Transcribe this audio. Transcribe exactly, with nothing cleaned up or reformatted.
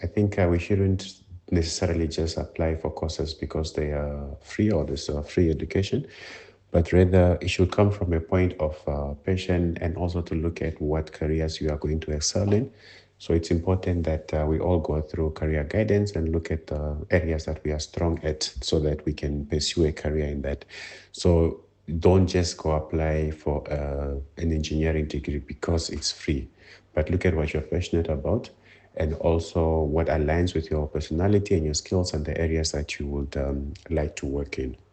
I think uh, we shouldn't necessarily just apply for courses because they are free or there's a free education, but rather it should come from a point of uh, passion and also to look at what careers you are going to excel in. So it's important that uh, we all go through career guidance and look at the areas that we are strong at so that we can pursue a career in that. So don't just go apply for uh, an engineering degree because it's free, but look at what you're passionate about and also what aligns with your personality and your skills and the areas that you would um, like to work in.